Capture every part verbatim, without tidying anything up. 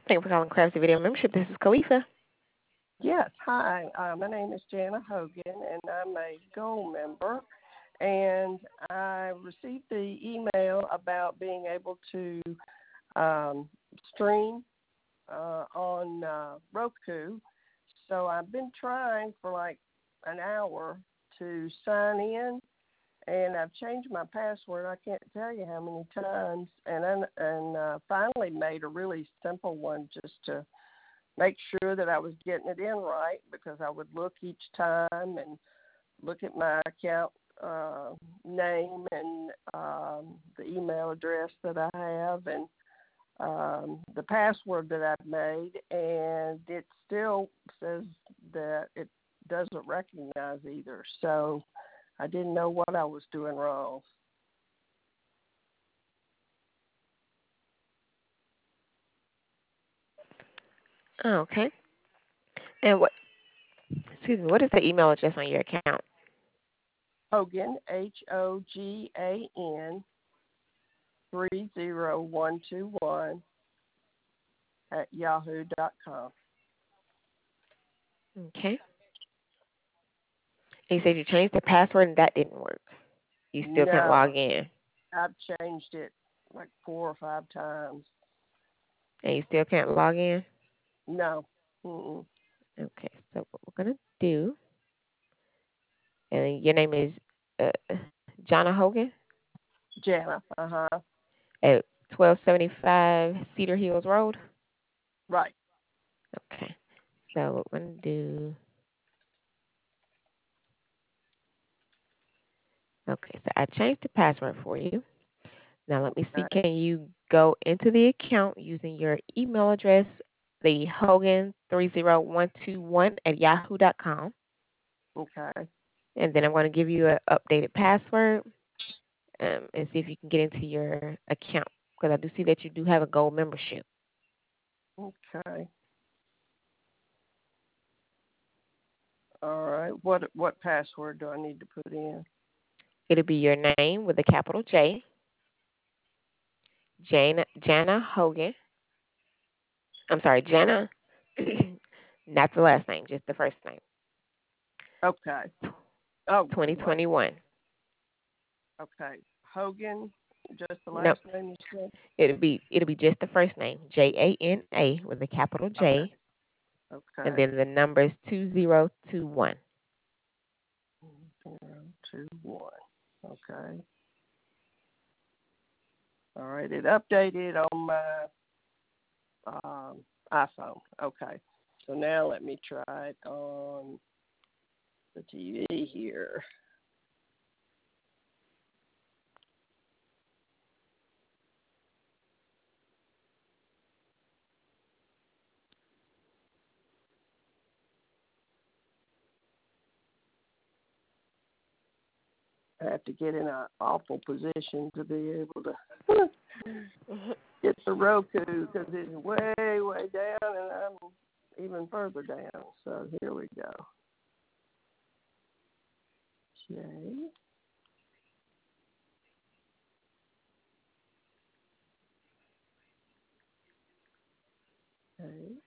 Thank you for calling Craftsy Video Membership. This is Khalifa. Yes, hi. Uh, my name is Jana Hogan, and I'm a Gold member. And I received the email about being able to um, stream uh, on uh, Roku. So I've been trying for like an hour to sign in, and I've changed my password. I can't tell you how many times, and then, and uh, finally made a really simple one just to make sure that I was getting it in right, because I would look each time and look at my account uh, name and um, the email address that I have and um, the password that I've made, and it still says that it doesn't recognize either. So I didn't know what I was doing wrong. Oh, okay. And what? Excuse me. What is the email address on your account? Hogan, H O G A N, three zero one two one at yahoo dot com. Okay. And you said you changed the password and that didn't work. You still can't No, log in, I've changed it like four or five times. and you still can't log in. No. Mm-mm. Okay. So what we're gonna do, and your name is uh, Jonna Hogan Jana. Uh huh. at twelve seventy-five Cedar Hills Road. Right. Okay. So what we're gonna do. Okay. So I changed the password for you. Now let me see. Okay. Can you go into the account using your email address, the Hogan three zero one two one at yahoo dot com, Okay. and then I'm going to give you an updated password um, and see if you can get into your account, because I do see that you do have a gold membership. Okay. All right. What what password do I need to put in? It'll be your name with a capital J, Jana Jana Hogan. I'm sorry, Jana, not the last name, just the first name. Okay. Oh, wait. twenty twenty-one. Okay. Hogan. Just the No, last name you said. it'll be it'll be just the first name, J A N A with a capital Okay. J, and Okay. then the number is two zero two one. Zero two one. Okay. All right. It updated on my um, iPhone. Okay. So now let me try it on the T V here. I have to get in an awful position to be able to get the Roku, because it's way, way down, and I'm even further down. So here we go. J. A.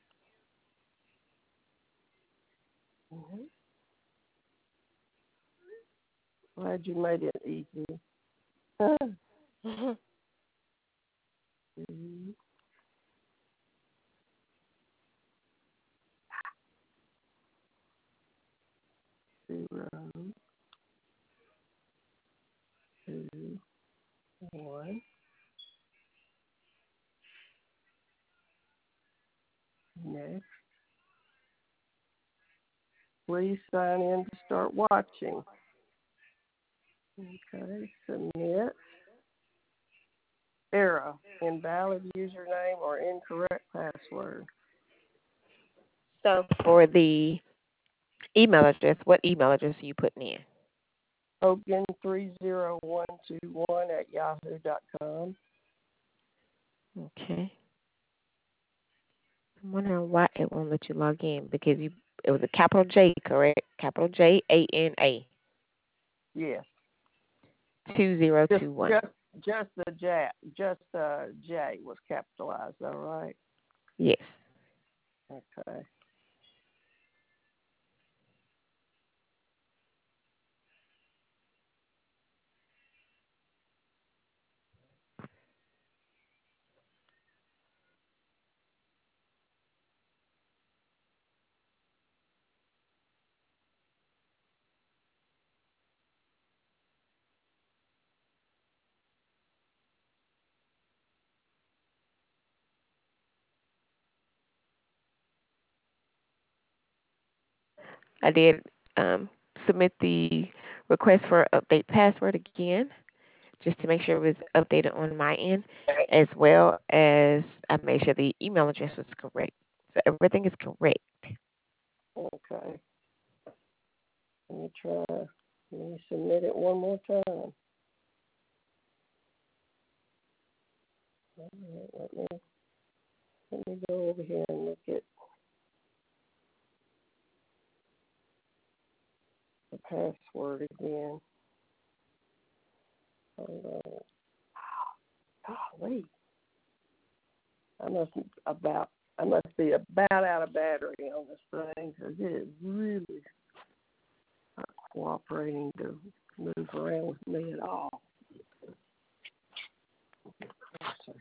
Mm-hmm. Glad you made it easy. Two, zero, two, one. Next. Please sign in to start watching. Okay, submit. Error, invalid username or incorrect password. So for the email address, what email address are you putting in? Hogan three zero one two one at yahoo dot com. Okay. I'm wondering why it won't let you log in, because you it was a capital J, correct? Capital J A N A Yes. two zero Just two one. just just the J just the J was capitalized, all right. Yes. Okay. I did um, submit the request for update password again, just to make sure it was updated on my end, as well as I made sure the email address was correct. So everything is correct. Okay. Let me try. Let me submit it one more time. All right, let me let me go over here and look at the password again. Hold on. Golly, I must about I must be about out of battery on this thing because it is really not cooperating to move around with me at all. Let's see.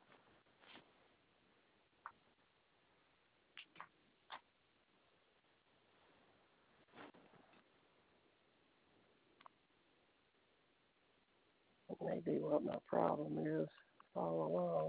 That may be what my problem is all along.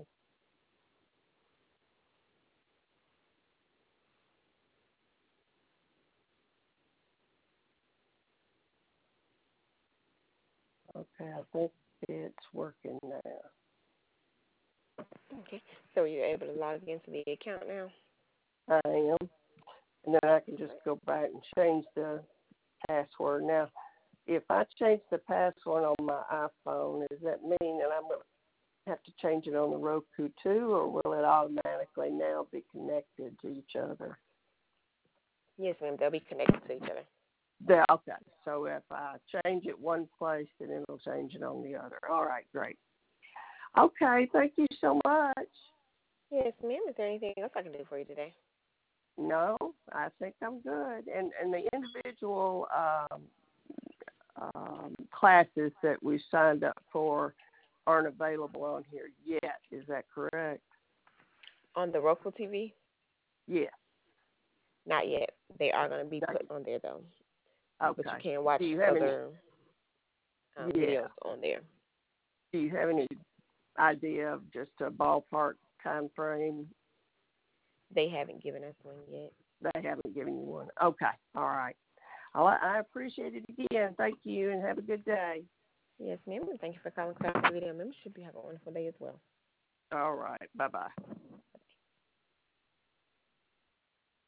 Okay, I think it's working now. Okay. So you're able to log into the account now? I am. And then I can just go back and change the password. Now, if I change the password on my iPhone, does that mean that I'm going to have to change it on the Roku too, or will it automatically now be connected to each other? Yes, ma'am. They'll be connected to each other. Yeah, okay. So if I change it one place, then it'll change it on the other. All right, great. Okay, thank you so much. Yes, ma'am. Is there anything else I can do for you today? No, I think I'm good. And and the individual um, um, classes that we signed up for aren't available on here yet. Is that correct? On the Roku T V? Yes. Not yet. They are going to be put on there, though. Okay. But you can watch Do you have other um, any? Yeah. videos on there. Do you have any idea of just a ballpark time frame? They haven't given us one yet. They haven't given you one. Okay. All right. Well, I appreciate it again. Thank you, and have a good day. Yes, ma'am. Thank you for calling Class Video Membership. You have a wonderful day as well. All right. Bye-bye.